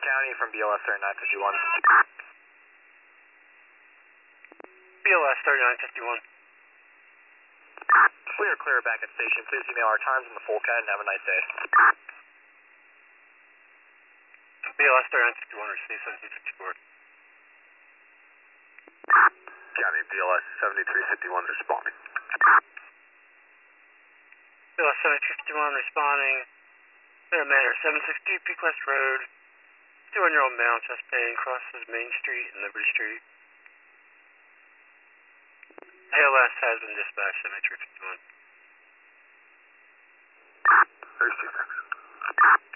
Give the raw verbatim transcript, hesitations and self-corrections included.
County from B L S thirty-nine fifty-one. B L S thirty-nine fifty-one. We are clear back at station. Please email our times in the full cat and have a nice day. B L S thirty-nine fifty-one, receive seventeen fifty-four. County, B L S seventy-three fifty-one responding. B L S seventy-three fifty-one responding. Center Manor, seven sixty Peak West Road. two-year-old male, chest pain, crosses Main Street and Liberty Street. A L S has been dispatched, seventy-three fifty-one. thirty-two, thanks.